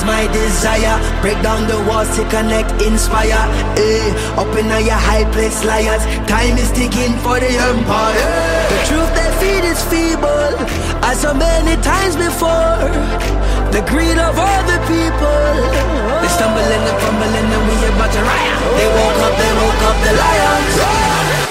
is my desire. Break down the walls to connect, inspire. Up in your high place, liars. Time is ticking for the empire. The truth they feed is feeble, as so many times before. The greed of all the people. They stumble and they fumble and then we about to riot. They woke up the lions.